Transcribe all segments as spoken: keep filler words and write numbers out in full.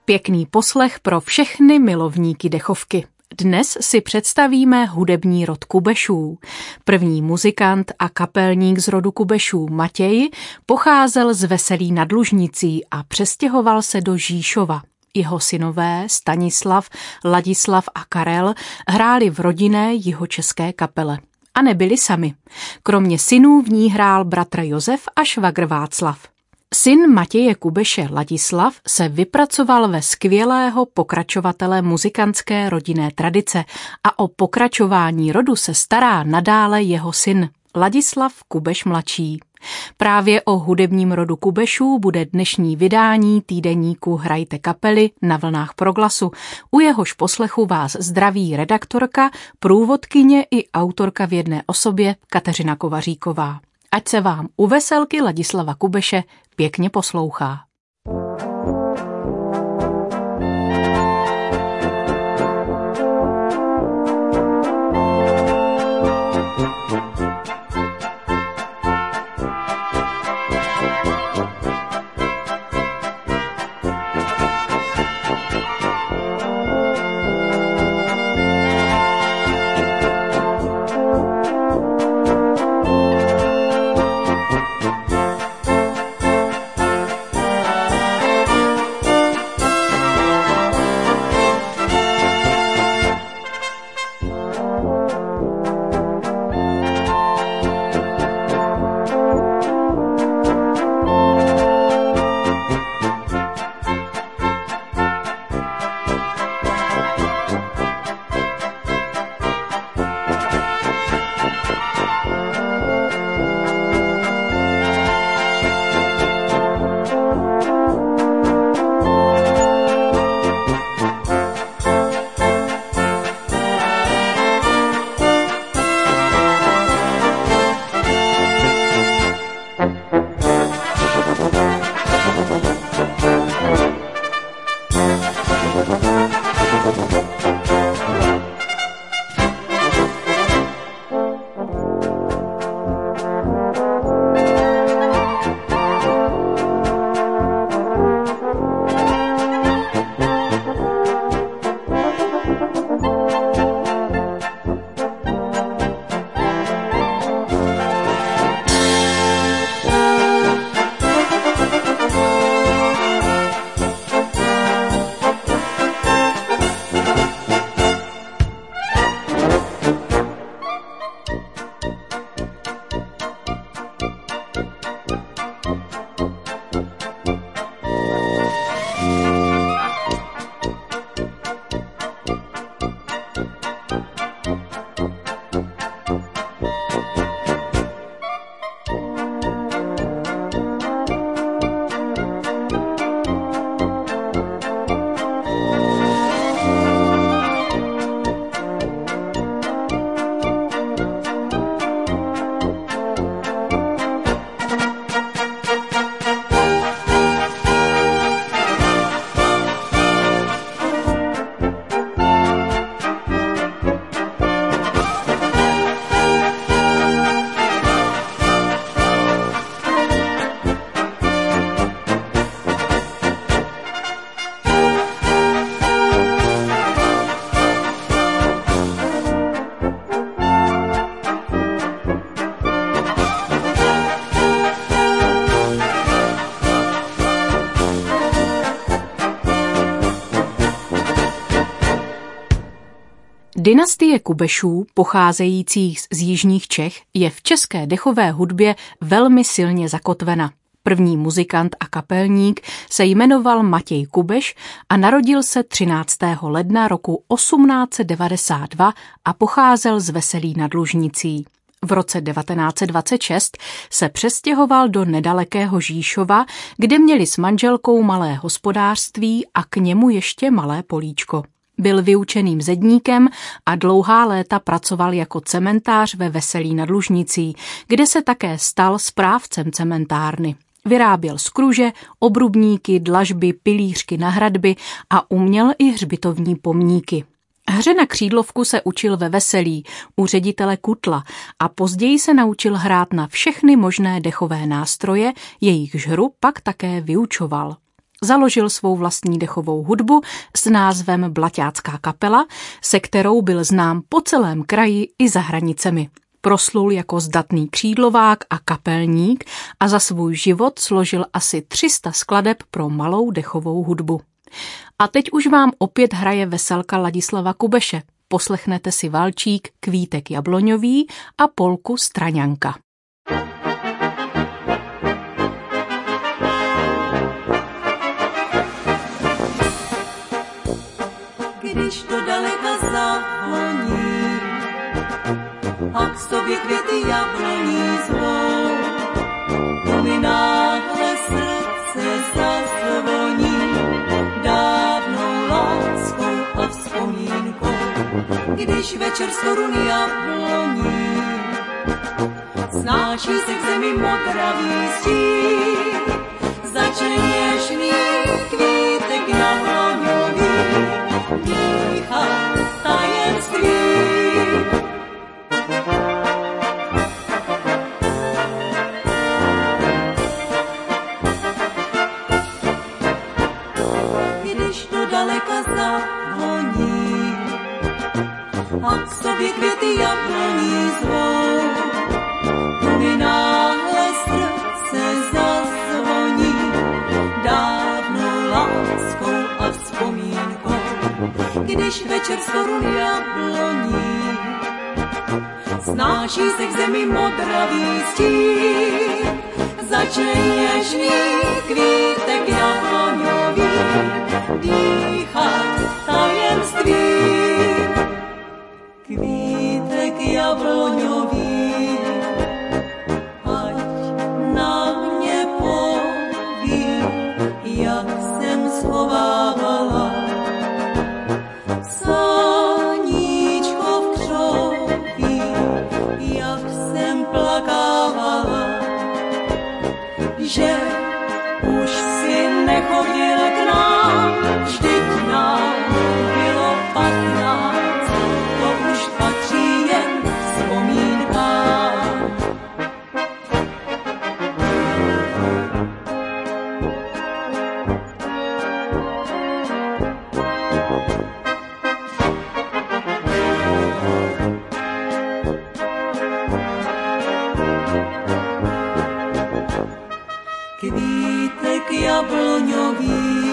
Pěkný poslech pro všechny milovníky dechovky. Dnes si představíme hudební rod Kubešů. První muzikant a kapelník z rodu Kubešů Matěj pocházel z Veselí nad Lužnicí a přestěhoval se do Žižkova. Jeho synové Stanislav, Ladislav a Karel hráli v rodinné jihočeské kapele. A nebyli sami. Kromě synů v ní hrál bratr Josef a švagr Václav. Syn Matěje Kubeše Ladislav se vypracoval ve skvělého pokračovatele muzikantské rodinné tradice a o pokračování rodu se stará nadále jeho syn Ladislav Kubeš mladší. Právě o hudebním rodu Kubešů bude dnešní vydání týdeníku Hrajte kapely na vlnách Proglasu. U jehož poslechu vás zdraví redaktorka, průvodkyně i autorka v jedné osobě Kateřina Kovaříková. Ať se vám u veselky Ladislava Kubeše pěkně poslouchá. Dynastie Kubešů, pocházejících z jižních Čech, je v české dechové hudbě velmi silně zakotvena. První muzikant a kapelník se jmenoval Matěj Kubeš a narodil se třináctého ledna roku osmnáct set devadesát dva a pocházel z Veselí nad Lužnicí. V roce devatenáct set dvacet šest se přestěhoval do nedalekého Žižkova, kde měli s manželkou malé hospodářství a k němu ještě malé políčko. Byl vyučeným zedníkem a dlouhá léta pracoval jako cementář ve Veselí nad Lužnicí, kde se také stal správcem cementárny. Vyráběl skruže, obrubníky, dlažby, pilířky na hradby a uměl i hřbitovní pomníky. Hře na křídlovku se učil ve Veselí u ředitele Kutla a později se naučil hrát na všechny možné dechové nástroje, jejichž hru pak také vyučoval. Založil svou vlastní dechovou hudbu s názvem Blaťácká kapela, se kterou byl znám po celém kraji i za hranicemi. Proslul jako zdatný křídlovák a kapelník a za svůj život složil asi tři sta skladeb pro malou dechovou hudbu. A teď už vám opět hraje veselka Ladislava Kubeše. Poslechnete si valčík Kvítek jabloňový a polku Straňanka. Když to daleka zavoní a k sobě květy jabloní zvou, to mi náhle srdce zazvoní dávnou láskou a vzpomínkou. Když večer z korun jabloní snáší se k zemi modravý stín, začne něžný kvítek jabloňový dýchat tajemství. Když to daleka zavoní a k sobě květy jabloní zvou, to mi náhle srdce zazvoní dávnou láskou a vzpomínkou. Když večer z korun jabloní snáší se k zemi modravý stín, začne něžný kvítek jabloňový dýchat tajemství. Kvítek jabloňový, ať na mě poví, jak jsem schovávala saníčko v křoví, jak jsem plakávala, že už si nechodil k nám, vždyť nám bylo patnáct, to už patří jen vzpomínkám. Kvítek jabloňový,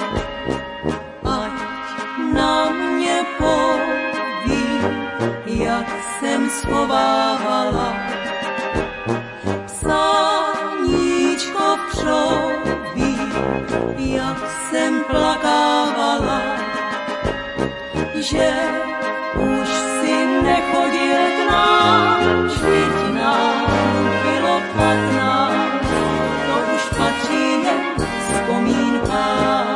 ať na mě poví, jak jsem schovávala psáníčko v křoví, jak jsem plakávala, že už si nechodil k nám, vždyť nám bylo patnáct, to už patří jen vzpomínkám.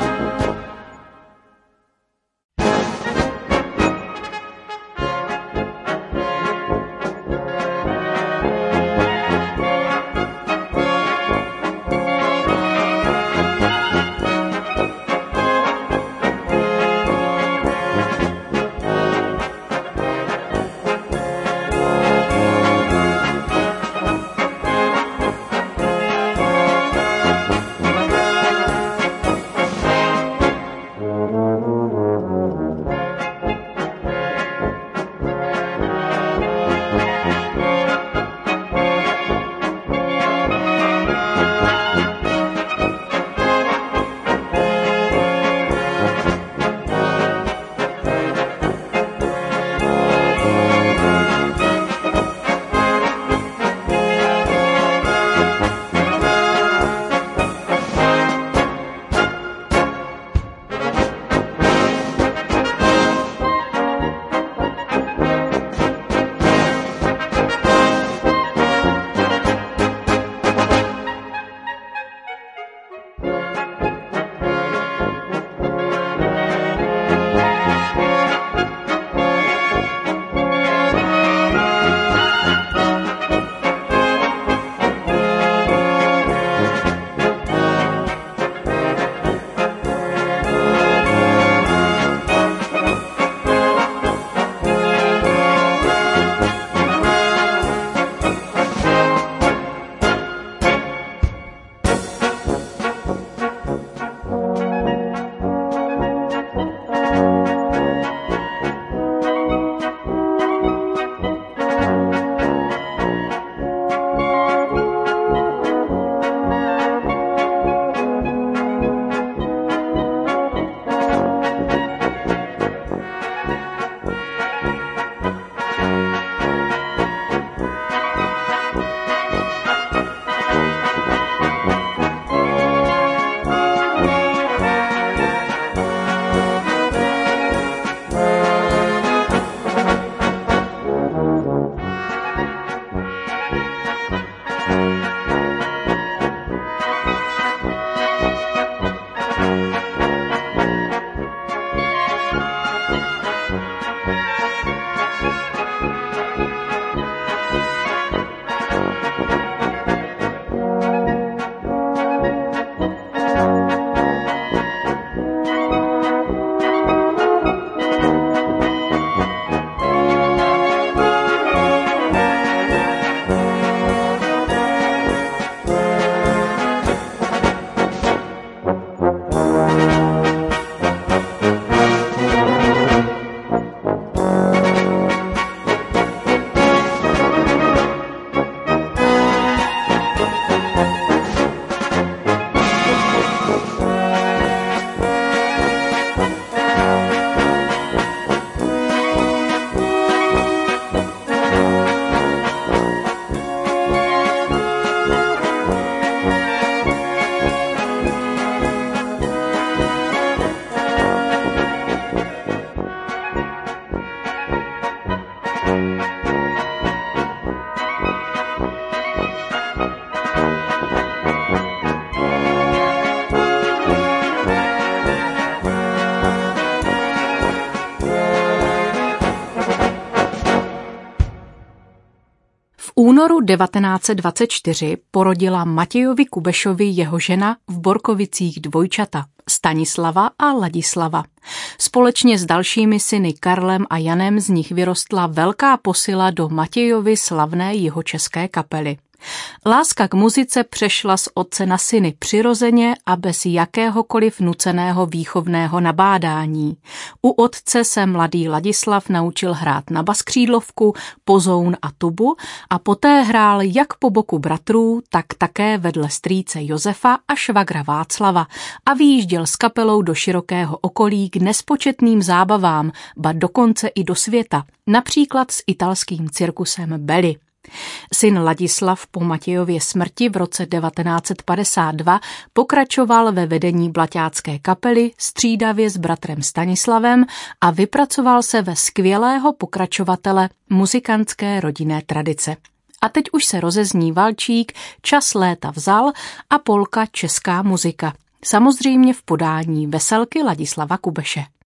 únoru devatenáct set dvacet čtyři porodila Matějovi Kubešovi jeho žena v Borkovicích dvojčata, Stanislava a Ladislava. Společně s dalšími syny Karlem a Janem z nich vyrostla velká posila do Matějovy slavné jihočeské kapely. Láska k muzice přešla z otce na syny přirozeně a bez jakéhokoliv nuceného výchovného nabádání. U otce se mladý Ladislav naučil hrát na baskřídlovku, pozoun a tubu a poté hrál jak po boku bratrů, tak také vedle strýce Josefa a švagra Václava a vyjížděl s kapelou do širokého okolí k nespočetným zábavám, ba dokonce i do světa, například s italským cirkusem Belli. Syn Ladislav po Matějově smrti v roce devatenáct set padesát dva pokračoval ve vedení blaťácké kapely střídavě s bratrem Stanislavem a vypracoval se ve skvělého pokračovatele muzikantské rodinné tradice. A teď už se rozezní valčík Čas léta vzal a polka Česká muzika. Samozřejmě v podání veselky Ladislava Kubeše.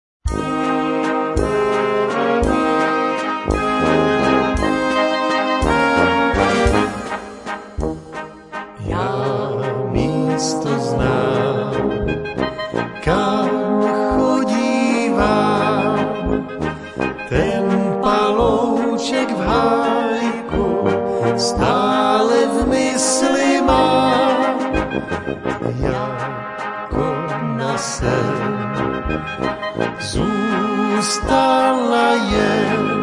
Místo znám, kam chodívám, ten palouček v hájku stále v mysli mám, jako na sen zůstala jen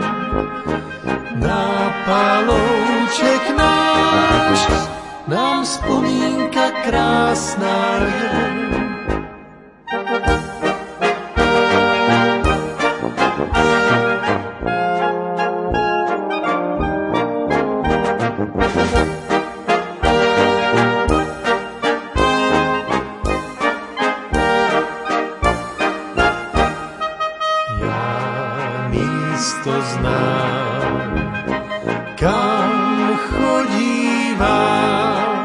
na palouček náš. Nám vzpomínka krásná je. Já místo znám, kam chodívám,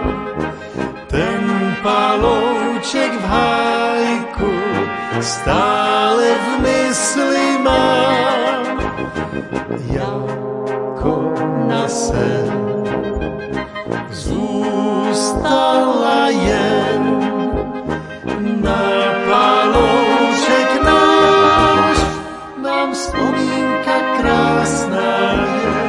palouček v hájku stále v mysli mám, jako na sen zůstala jen na palouček náš. Nám vzpomínka krásná je.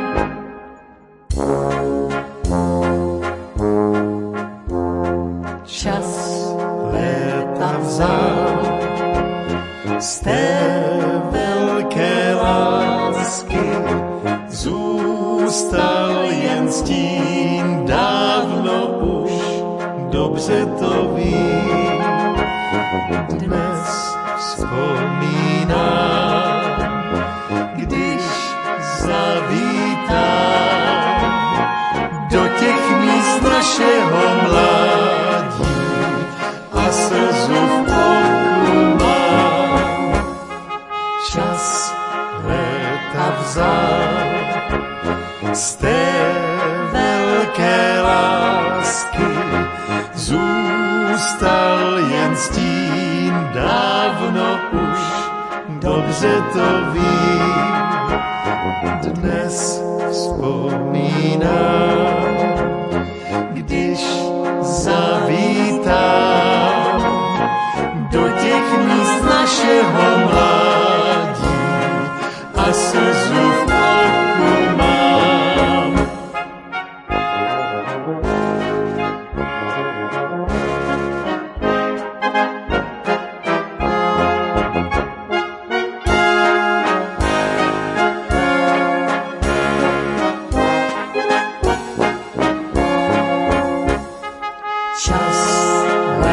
Čas léta vzal z té velké lásky, zůstal jen stín, dávno už dobře to vím. Dnes vzpomínám, když zavítám do těch míst našeho mládí a slzu v oku mám. Čas léta vzal z té velké lásky, zůstal jen stín, dávno už dobře to vím. Dnes vzpomínám, když zavítám do těch míst našeho mládí a slzu v oku mám. Čas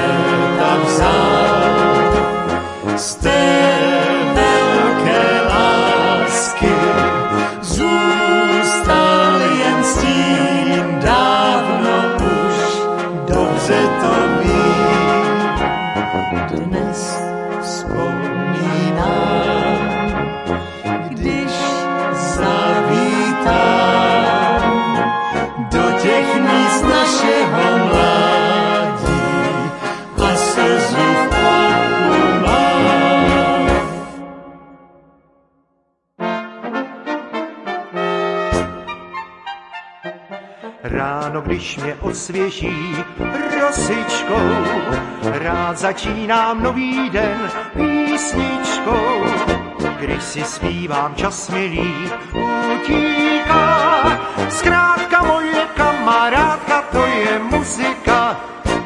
ráno, když mě osvěží rosičkou, rád začínám nový den písničkou. Když si zpívám, čas milý utíká, zkrátka moje kamarádka, to je muzika.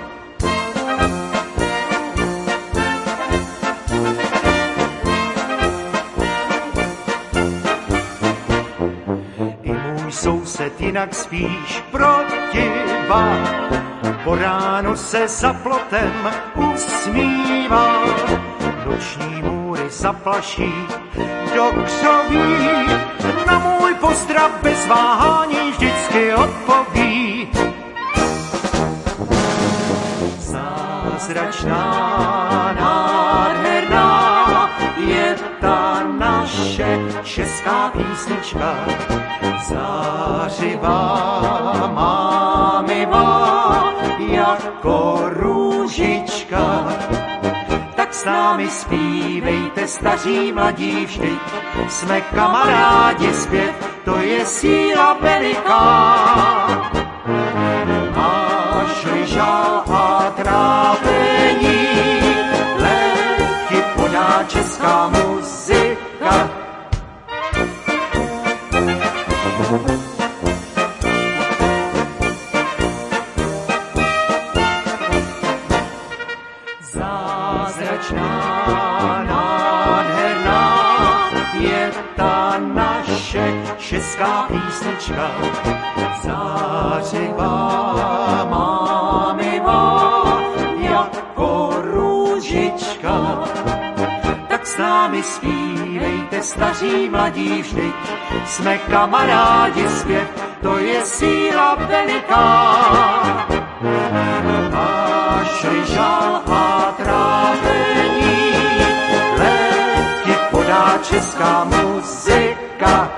I můj soused jinak spíš protivá, po ránu se za plotem usmívá, noční můry zaplaší do křoví, na můj pozdrav bez váhání vždycky odpoví. Zázračná, nádherná je ta naše česká písnička, zářivá, mámivá, jako růžička. Tak s námi zpívejte, staří mladí, vždyť jsme kamarádi zpět, to je síla veliká. Máš-li žál a trápení, lék ti podá česká muzika. Zázračná, nádherná je ta naše česká písnička, zářivá, mámivá, jako růžička. Tak s námi zpívejte, staří mladí, vždyť jsme kamarádi zpět, to je síla veliká. Máš-li žál a trápení, lék ti podá česká muzika.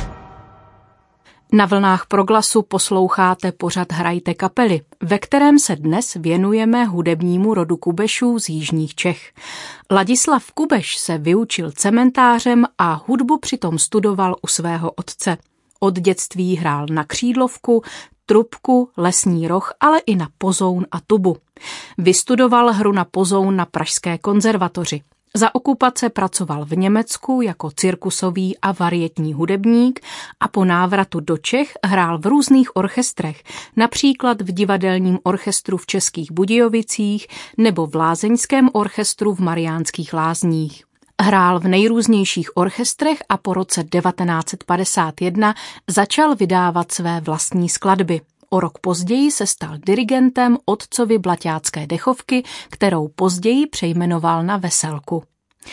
Na vlnách Proglasu posloucháte pořad Hrajte kapely, ve kterém se dnes věnujeme hudebnímu rodu Kubešů z jižních Čech. Ladislav Kubeš se vyučil cementářem a hudbu přitom studoval u svého otce. Od dětství hrál na křídlovku, trubku, lesní roh, ale i na pozoun a tubu. Vystudoval hru na pozoun na Pražské konzervatoři. Za okupace pracoval v Německu jako cirkusový a varietní hudebník a po návratu do Čech hrál v různých orchestrech, například v divadelním orchestru v Českých Budějovicích nebo v lázeňském orchestru v Mariánských Lázních. Hrál v nejrůznějších orchestrech a po roce devatenáct set padesát jedna začal vydávat své vlastní skladby. O rok později se stal dirigentem otcovy Blaťácké dechovky, kterou později přejmenoval na Veselku.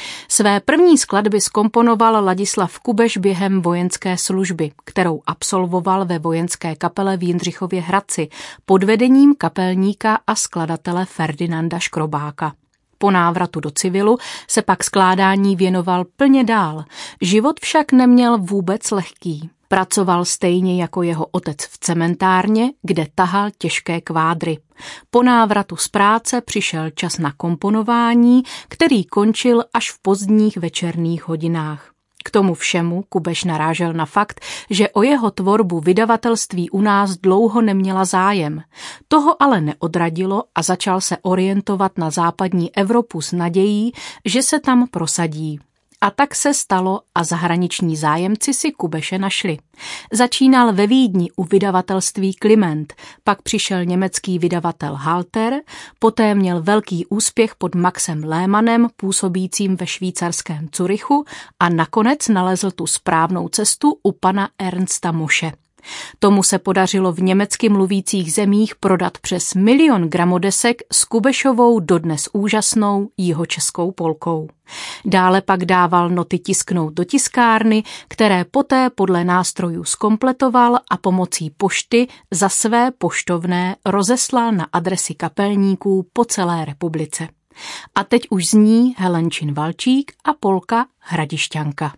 Své první skladby zkomponoval Ladislav Kubeš během vojenské služby, kterou absolvoval ve vojenské kapele v Jindřichově Hradci pod vedením kapelníka a skladatele Ferdinanda Škrobáka. Po návratu do civilu se pak skládání věnoval plně dál. Život však neměl vůbec lehký. Pracoval stejně jako jeho otec v cementárně, kde tahal těžké kvádry. Po návratu z práce přišel čas na komponování, který končil až v pozdních večerních hodinách. K tomu všemu Kubeš narážel na fakt, že o jeho tvorbu vydavatelství u nás dlouho neměla zájem. Toho ale neodradilo a začal se orientovat na západní Evropu s nadějí, že se tam prosadí. A tak se stalo a zahraniční zájemci si Kubeše našli. Začínal ve Vídni u vydavatelství Kliment, pak přišel německý vydavatel Halter, poté měl velký úspěch pod Maxem Lehmannem, působícím ve švýcarském Curychu a nakonec nalezl tu správnou cestu u pana Ernsta Moše. Tomu se podařilo v německy mluvících zemích prodat přes milion gramodesek s Kubešovou dodnes úžasnou jihočeskou polkou. Dále pak dával noty tisknout do tiskárny, které poté podle nástrojů zkompletoval a pomocí pošty za své poštovné rozeslal na adresy kapelníků po celé republice. A teď už zní Helenčin Valčík a polka Hradišťanka.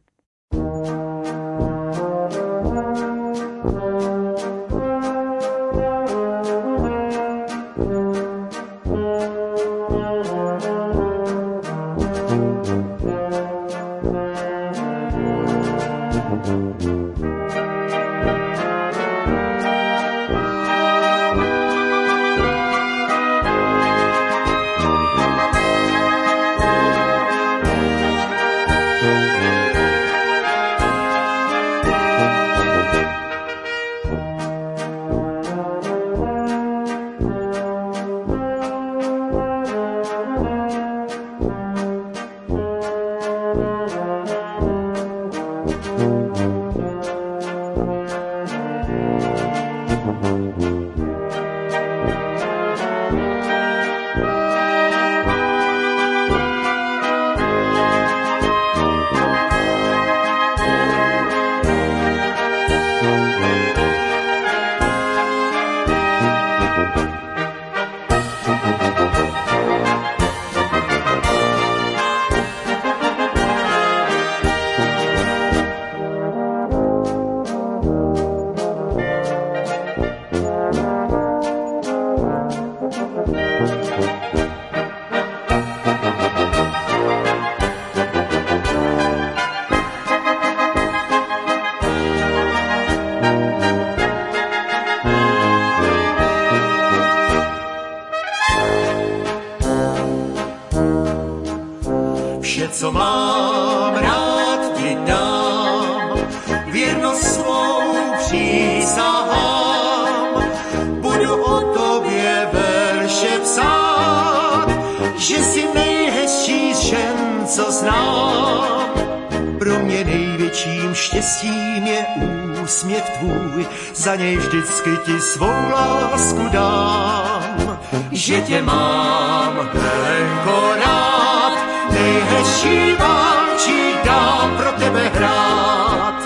co mám, rád ti dám, věrnost svou přísahám, budu o tobě verše psát, že jsi nejhezčí z žen, co znám. Pro mě největším štěstím je úsměv tvůj, za něj vždycky ti svou lásku dám. Že tě mám, Helenko, rád, nejhezčí válčí dám pro tebe hrát.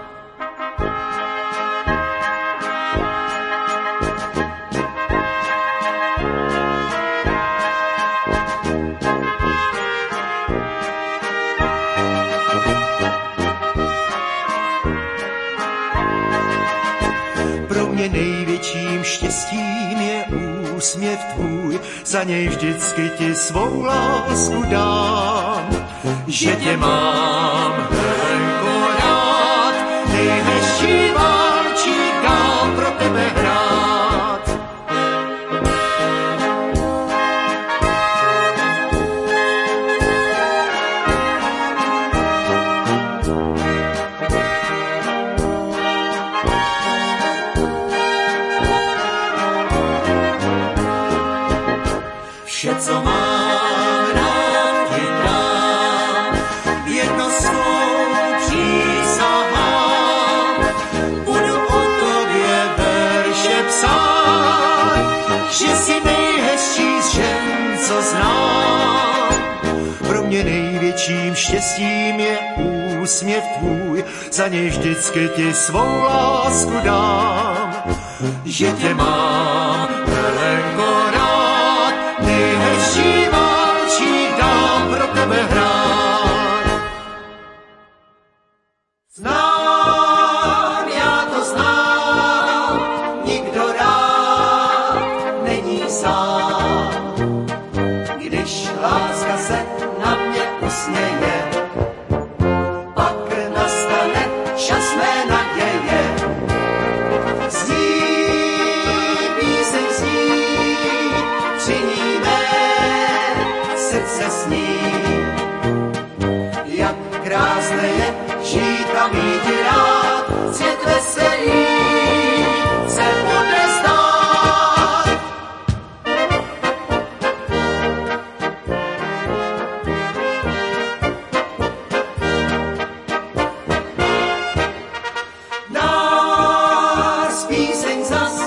Pro mě největším štěstím je úsměv tvůj, za něj vždycky ti svou lásku dám. Že tě mám, Helenko, rád, nejhezčí válčí dám pro tebe hrát. Vše, co mám, rád ti dám, věrnost svou přísahám, budu o tobě verše psát, že jsi nejhezčí z žen, co znám. Pro mě největším štěstím je úsměv tvůj, za něj vždycky ti svou lásku dám. Že tě mám, Helenko, rád, nejhezčí válčí dám pro tebe hrát. Znám, já to znám, nikdo rád není sám. Když láska se na mě usměje, pak nastane čas mé naděje. Zní píseň, zní, při ní mé srdce sní. Jak krásné je žít a mít rád, svět veselý se bude zdát. Nás píseň zas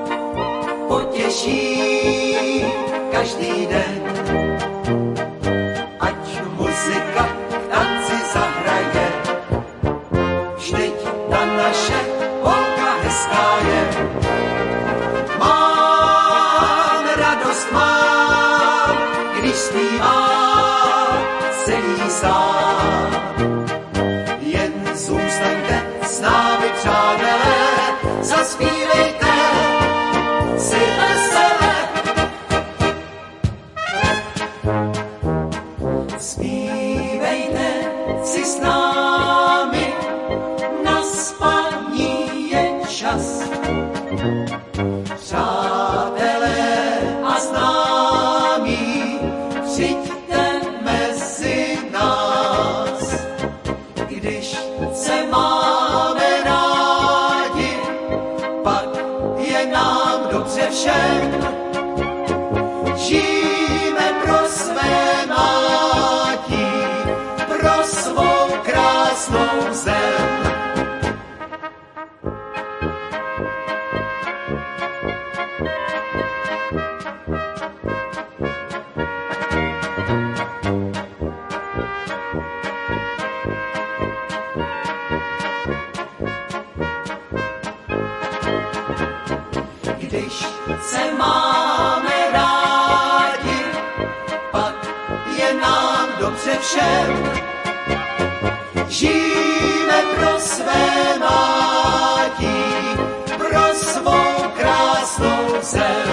potěší každý den, ať muzika k tanci zahraje. Vždyť ta naše holka hezká je. Mám radost, mám, když zpívá celý sám. Jen zůstaňte s námi, přátelé, zaspívejte si veselé. Zpívejte si s námi, na spaní je čas. Přátelé a známí, přijďte mezi nás. Když se máme rádi, pak je nám dobře všem. Žijeme pro své mátí, pro svou krásnou zem. Když se máme rádi, pak je nám dobře všem. Žijeme pro své mátí, pro svou krásnou zem.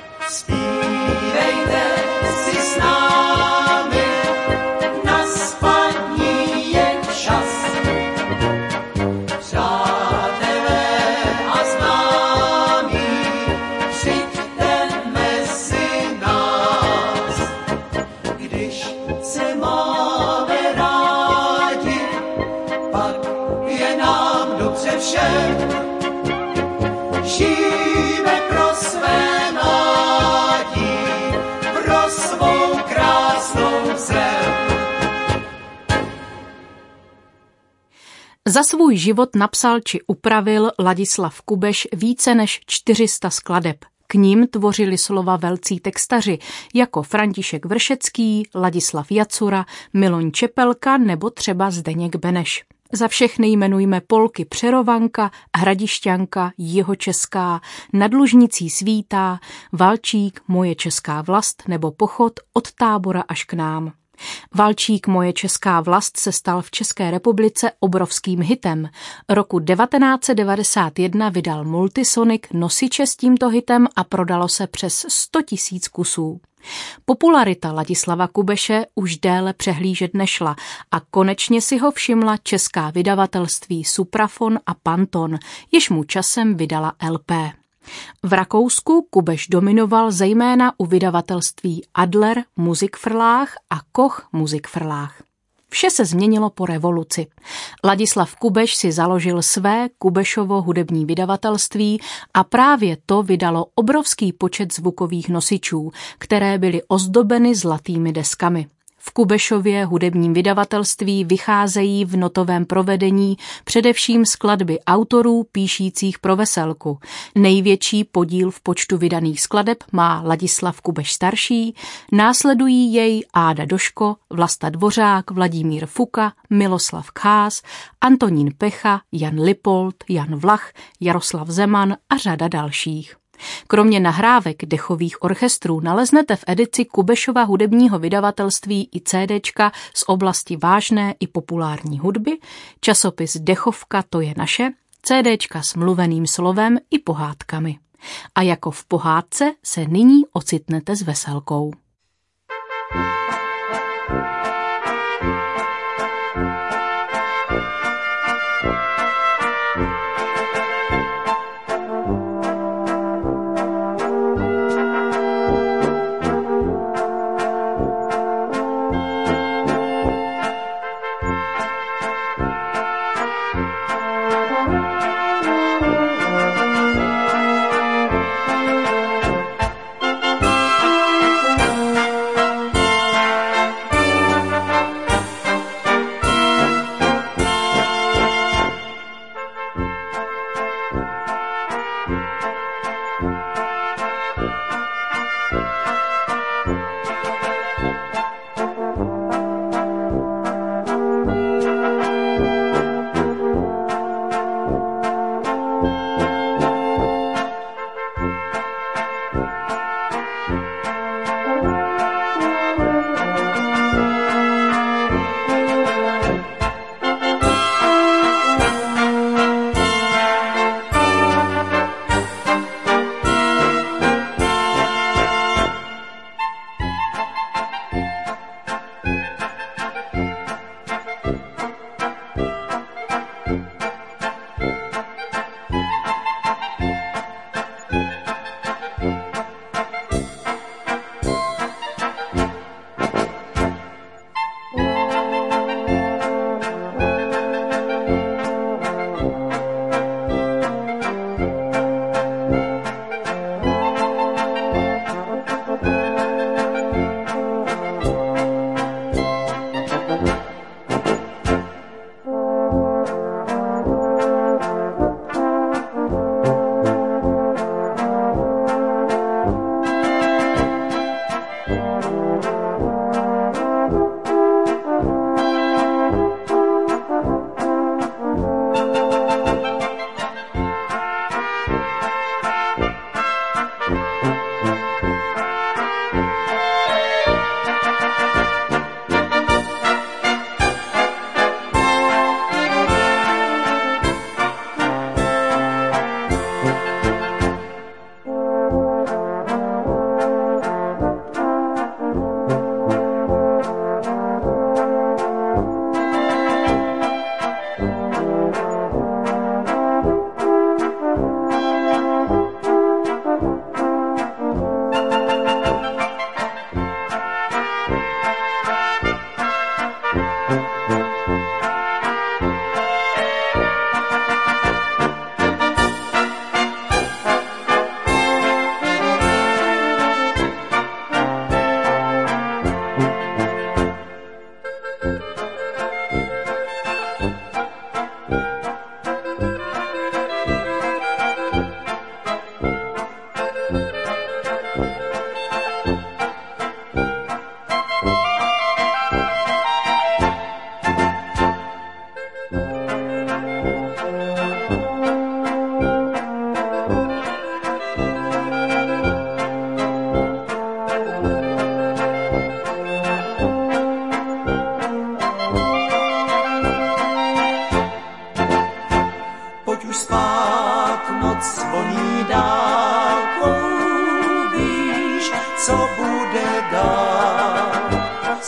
Zpívejte si s námi na spánek. všem. Žijeme pro své mládí, pro svou krásnou zem. Za svůj život napsal či upravil Ladislav Kubeš více než čtyři sta skladeb. K nim tvořili slova velcí textaři jako František Vršecký, Ladislav Jacura, Miloň Čepelka nebo třeba Zdeněk Beneš. Za všechny jmenujme polky Přerovanka, Hradišťanka, Jihočeská, Nad Lužnicí svítá, Valčík, Moje česká vlast nebo Pochod od tábora až k nám. Valčík Moje česká vlast se stal v České republice obrovským hitem. Roku devatenáct set devadesát jedna vydal Multisonic nosiče s tímto hitem a prodalo se přes sto tisíc kusů. Popularita Ladislava Kubeše už déle přehlížet nešla a konečně si ho všimla česká vydavatelství Suprafon a Panton, jež mu časem vydala el pé. V Rakousku Kubeš dominoval zejména u vydavatelství Adler Musikverlag a Koch Musikverlag. Vše se změnilo po revoluci. Ladislav Kubeš si založil své Kubešovo hudební vydavatelství a právě to vydalo obrovský počet zvukových nosičů, které byly ozdobeny zlatými deskami. V Kubešově hudebním vydavatelství vycházejí v notovém provedení především skladby autorů píšících pro veselku. Největší podíl v počtu vydaných skladeb má Ladislav Kubeš starší, následují jej Áda Doško, Vlasta Dvořák, Vladimír Fuka, Miloslav Kház, Antonín Pecha, Jan Lipold, Jan Vlach, Jaroslav Zeman a řada dalších. Kromě nahrávek dechových orchestrů naleznete v edici Kubešova hudebního vydavatelství i cédéčka z oblasti vážné i populární hudby, časopis Dechovka to je naše, cédéčka s mluveným slovem i pohádkami. A jako v pohádce se nyní ocitnete s veselkou.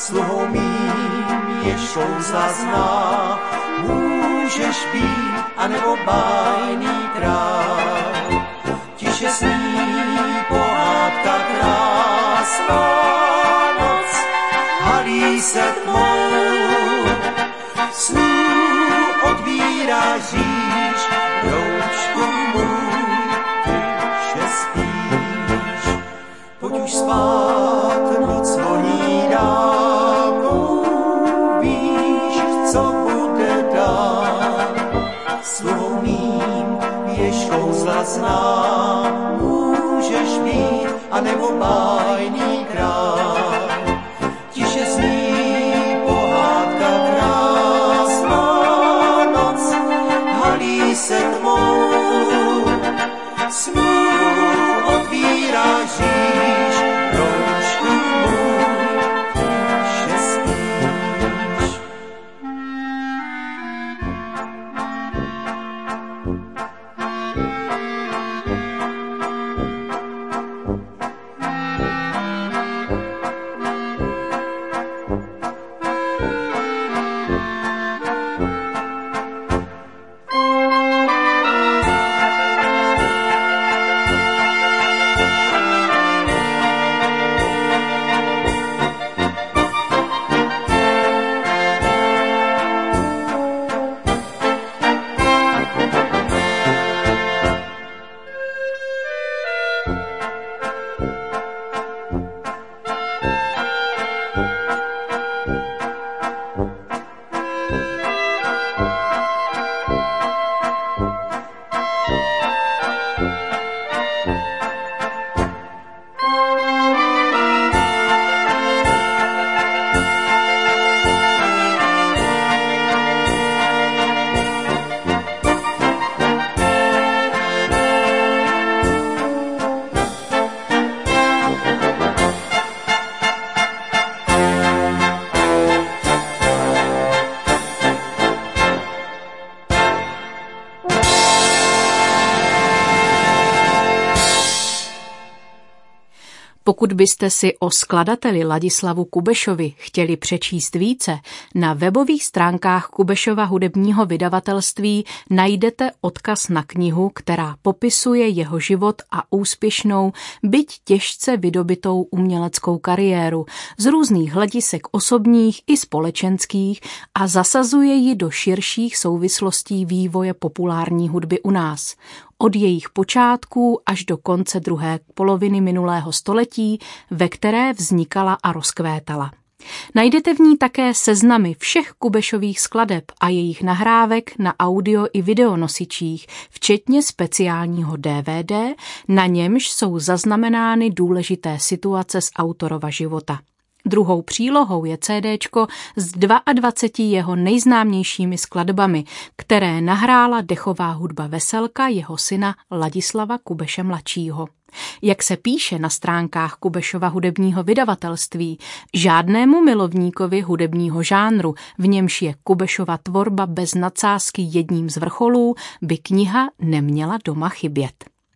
sluhou mým jež kouzla zná, můžeš být, anebo bájný král. Tiše sní pohádka krásná noc, halí se tmou, snů odvíráš říš, roučku můj, tiše spíš. Pojď už spát, noc voní dálkou, víš, co bude dál. Sluhou mým, jež kouzla zná, můžeš být, anebo bájný král. Tiše zní pohádka krásná noc, halí se tmou, snů otvíráš říš, roučku můj, tiše spíš. Pokud byste si o skladateli Ladislavu Kubešovi chtěli přečíst více, na webových stránkách Kubešova hudebního vydavatelství najdete odkaz na knihu, která popisuje jeho život a úspěšnou, byť těžce vydobitou uměleckou kariéru z různých hledisek osobních i společenských a zasazuje ji do širších souvislostí vývoje populární hudby u nás. Od jejich počátků až do konce druhé poloviny minulého století, ve které vznikala a rozkvétala. Najdete v ní také seznamy všech Kubešových skladeb a jejich nahrávek na audio i videonosičích, včetně speciálního D V D, na němž jsou zaznamenány důležité situace z autorova života. Druhou přílohou je CDčko s dvaceti dvěma jeho nejznámějšími skladbami, které nahrála dechová hudba Veselka jeho syna Ladislava Kubeše mladšího. Jak se píše na stránkách Kubešova hudebního vydavatelství, žádnému milovníkovi hudebního žánru, v němž je Kubešova tvorba bez nadsázky jedním z vrcholů, by kniha neměla doma chybět.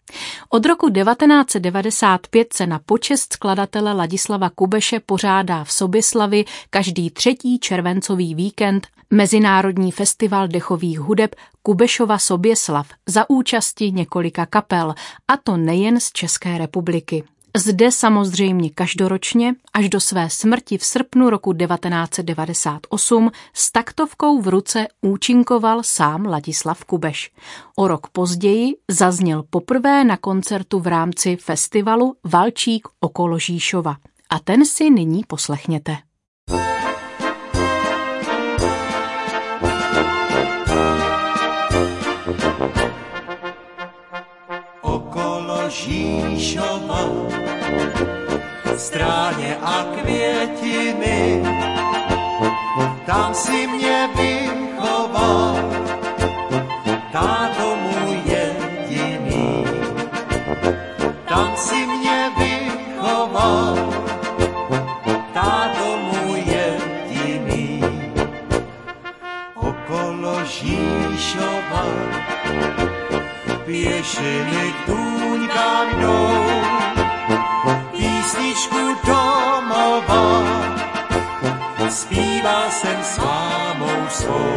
Od roku devatenáct set devadesát pět se na počest skladatele Ladislava Kubeše pořádá v Soběslavi každý třetí červencový víkend Mezinárodní festival dechových hudeb Kubešova Soběslav za účasti několika kapel, a to nejen z České republiky. Zde samozřejmě každoročně až do své smrti v srpnu roku devatenáct set devadesát osm s taktovkou v ruce účinkoval sám Ladislav Kubeš. O rok později zazněl poprvé na koncertu v rámci festivalu Valčík okolo Žižkova. A ten si nyní poslechněte. Okolo Žižkova, stráně a květiny, tam si mě vychoval, táto můj jediný. Tam si mě vychoval, táto můj jediný. Okolo Žižkova pěšiny tůňka jdou, písničku domova zpíval jsem s mámou svou.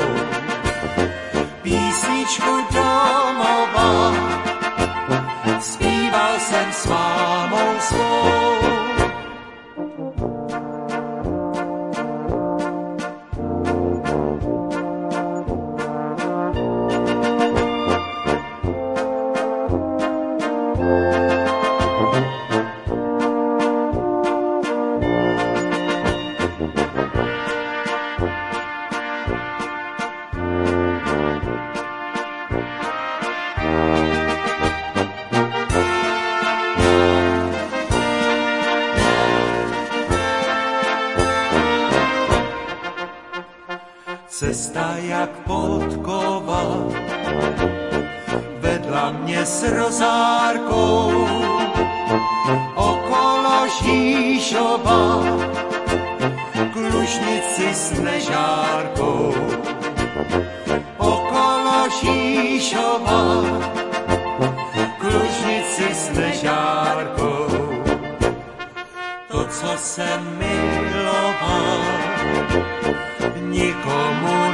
Písničku domova, zpíval jsem s mámou svou. Cesta jak podkova vedla mě s rozárkou okolo Žížova k Lužnici s Nežárkou. Okolo Žížova k Lužnici s Nežárkou. To, co jsem miloval, nikomu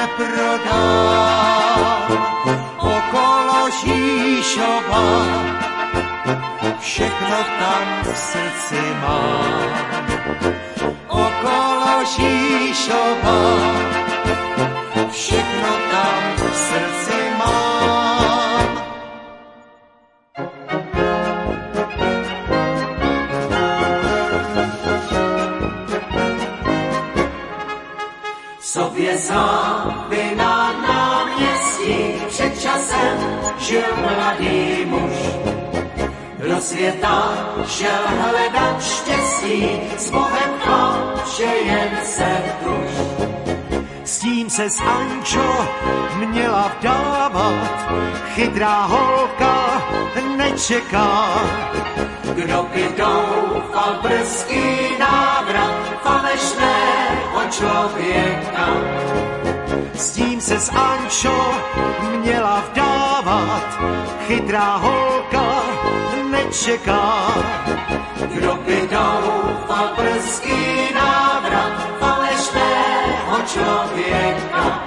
neprodám. Okolo Žížova všechno tam v srdci mám. Okolo Žížova všechno tam v srdci mám. Sobě zápy na náměstí před časem žil mladý muž. Do světa šel hledat štěstí, s Bohem a že jen se tuž. S tím se s Ančo měla vdávat, chytrá holka nečeká. Kdo by doufal brzký návrat falešného člověka. S tím se s Ančo měla vdávat, chytrá holka nečeká. Kdo by doufal brzký návrat falešného člověka.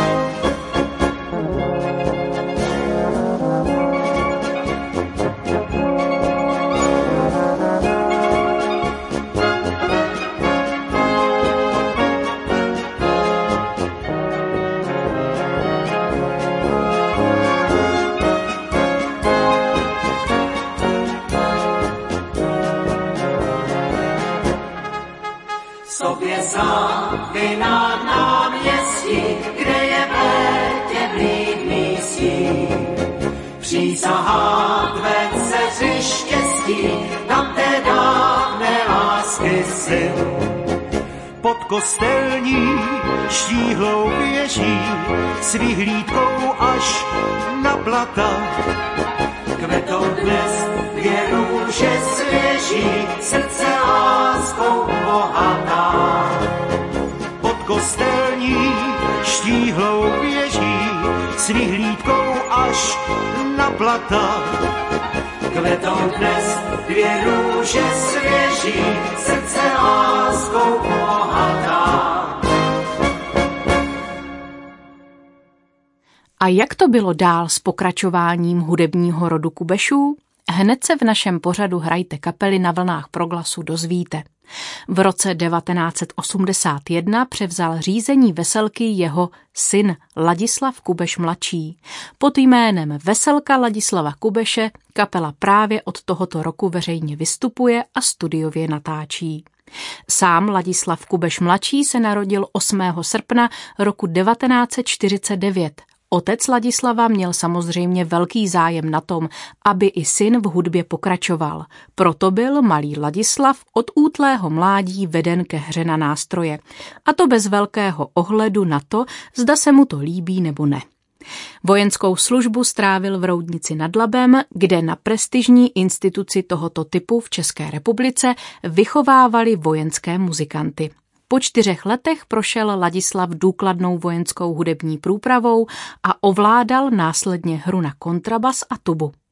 Zápy na náměstí, kde je v létě vlídný stín. Přísahá tvé dceři štěstí, tam té dávné lásky syn. Pod kostelní štíhlou věží s vyhlídkou až na blata. Kvetou dnes dvě růže svěží, srdce láskou bohatá. Pod kostelní štíhlou věží s vyhlídkou až na blata. Kvetou dnes dvě růže svěží, srdce láskou bohatá. A jak to bylo dál s pokračováním hudebního rodu Kubešů? Hned se v našem pořadu Hrajte kapely na vlnách Proglasu dozvíte. V roce devatenáct set osmdesát jedna převzal řízení Veselky jeho syn Ladislav Kubeš mladší. Pod jménem Veselka Ladislava Kubeše kapela právě od tohoto roku veřejně vystupuje a studiově natáčí. Sám Ladislav Kubeš mladší se narodil osmého srpna roku devatenáct set čtyřicet devět. Otec Ladislava měl samozřejmě velký zájem na tom, aby i syn v hudbě pokračoval. Proto byl malý Ladislav od útlého mládí veden ke hře na nástroje. A to bez velkého ohledu na to, zda se mu to líbí nebo ne. Vojenskou službu strávil v Roudnici nad Labem, kde na prestižní instituci tohoto typu v České republice vychovávali vojenské muzikanty. Po čtyřech letech prošel Ladislav důkladnou vojenskou hudební průpravou a ovládal následně hru na kontrabas a tubu.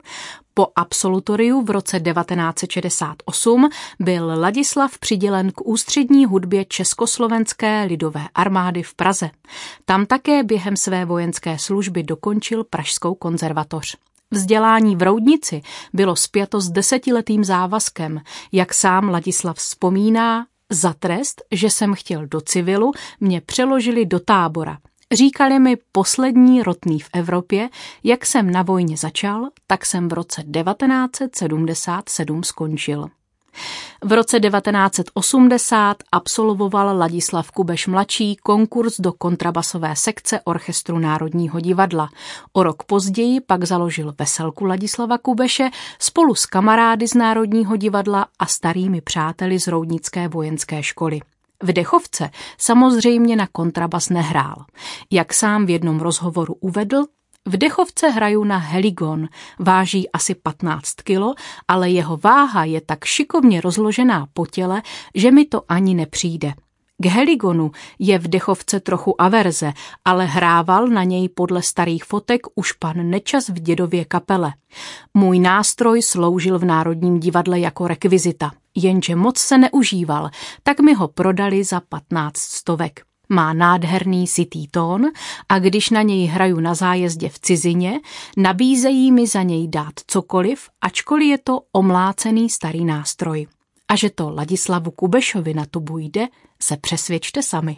Po absolutoriu v roce devatenáct set šedesát osm byl Ladislav přidělen k ústřední hudbě Československé lidové armády v Praze. Tam také během své vojenské služby dokončil Pražskou konzervatoř. Vzdělání v Roudnici bylo spjato s desetiletým závazkem, jak sám Ladislav vzpomíná, za trest, že jsem chtěl do civilu, mě přeložili do tábora. Říkali mi poslední rotný v Evropě, jak jsem na vojně začal, tak jsem v roce devatenáct set sedmdesát sedm skončil. V roce devatenáct set osmdesát absolvoval Ladislav Kubeš mladší konkurs do kontrabasové sekce Orchestru Národního divadla. O rok později pak založil Veselku Ladislava Kubeše spolu s kamarády z Národního divadla a starými přáteli z Roudnické vojenské školy. V Dechovce samozřejmě na kontrabas nehrál. Jak sám v jednom rozhovoru uvedl, v Dechovce hraju na heligon, váží asi patnáct kilo, ale jeho váha je tak šikovně rozložená po těle, že mi to ani nepřijde. K heligonu je v Dechovce trochu averze, ale hrával na něj podle starých fotek už pan Nečas v dědově kapele. Můj nástroj sloužil v Národním divadle jako rekvizita, jenže moc se neužíval, tak mi ho prodali za patnáct stovek. Má nádherný sytý tón a když na něj hraju na zájezdě v cizině, nabízejí mi za něj dát cokoliv, ačkoliv je to omlácený starý nástroj. A že to Ladislavu Kubešovi na tubu jde, se přesvědčte sami.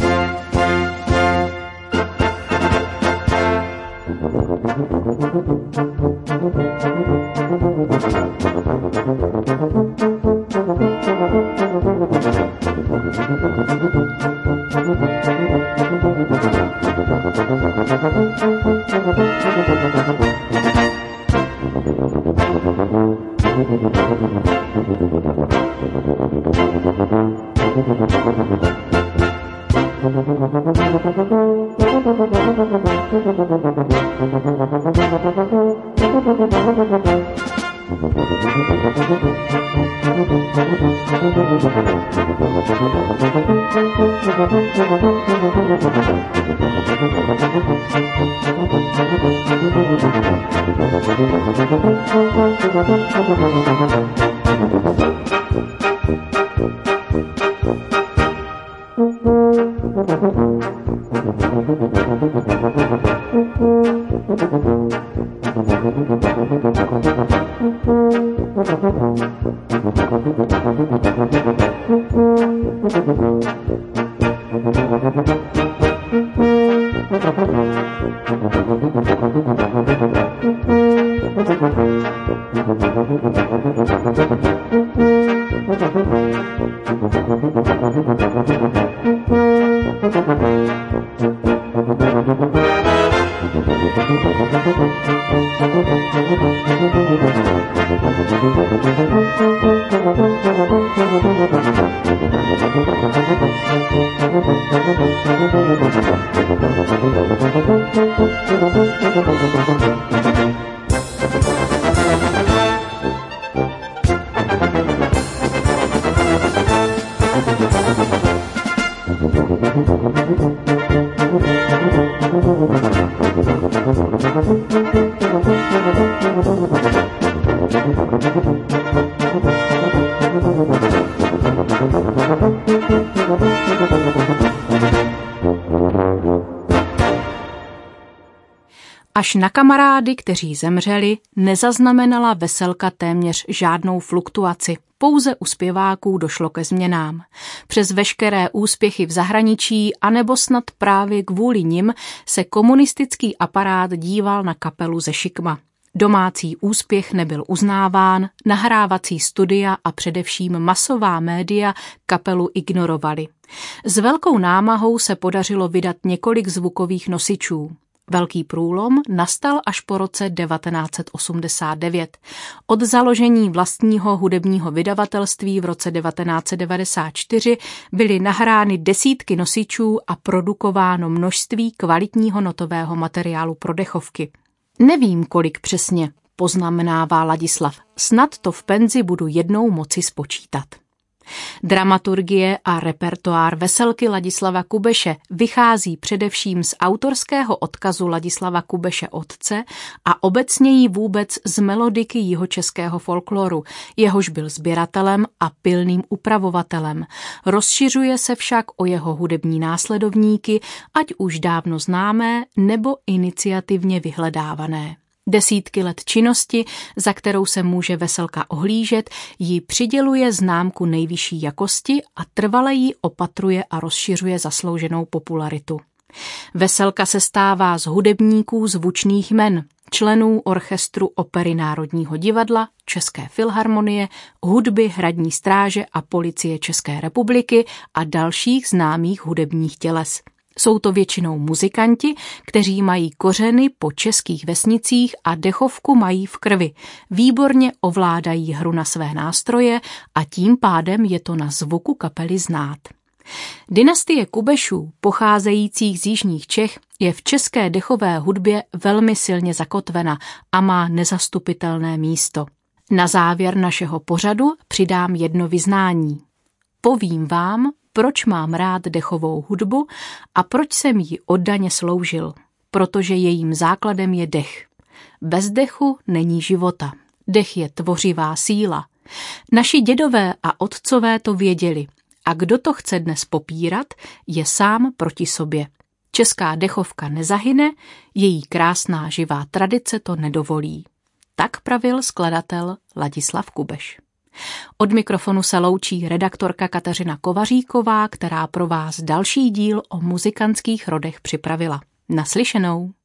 Až na kamarády, kteří zemřeli, nezaznamenala Veselka téměř žádnou fluktuaci. Pouze u zpěváků došlo ke změnám. Přes veškeré úspěchy v zahraničí, anebo snad právě kvůli nim, se komunistický aparát díval na kapelu ze šikma. Domácí úspěch nebyl uznáván, nahrávací studia a především masová média kapelu ignorovali. S velkou námahou se podařilo vydat několik zvukových nosičů. Velký průlom nastal až po roce devatenáct set osmdesát devět. Od založení vlastního hudebního vydavatelství v roce devatenáct set devadesát čtyři byly nahrány desítky nosičů a produkováno množství kvalitního notového materiálu pro dechovky. Nevím, kolik přesně, poznamenává Ladislav. Snad to v penzi budu jednou moci spočítat. Dramaturgie a repertoár Veselky Ladislava Kubeše vychází především z autorského odkazu Ladislava Kubeše otce a obecněji vůbec z melodiky jihočeského folkloru, jehož byl sběratelem a pilným upravovatelem. Rozšiřuje se však o jeho hudební následovníky, ať už dávno známé nebo iniciativně vyhledávané. Desítky let činnosti, za kterou se může Veselka ohlížet, jí přiděluje známku nejvyšší jakosti a trvale jí opatruje a rozšiřuje zaslouženou popularitu. Veselka se stává z hudebníků zvučných jmen, členů orchestru Opery Národního divadla, České filharmonie, hudby Hradní stráže a Policie České republiky a dalších známých hudebních těles. Jsou to většinou muzikanti, kteří mají kořeny po českých vesnicích a dechovku mají v krvi. Výborně ovládají hru na své nástroje a tím pádem je to na zvuku kapely znát. Dynastie Kubešů, pocházejících z jižních Čech, je v české dechové hudbě velmi silně zakotvena a má nezastupitelné místo. Na závěr našeho pořadu přidám jedno vyznání. Povím vám, proč mám rád dechovou hudbu a proč jsem jí oddaně sloužil. Protože jejím základem je dech. Bez dechu není života. Dech je tvořivá síla. Naši dědové a otcové to věděli. A kdo to chce dnes popírat, je sám proti sobě. Česká dechovka nezahyne, její krásná živá tradice to nedovolí. Tak pravil skladatel Ladislav Kubeš. Od mikrofonu se loučí redaktorka Kateřina Kovaříková, která pro vás další díl o muzikantských rodech připravila. Naslyšenou.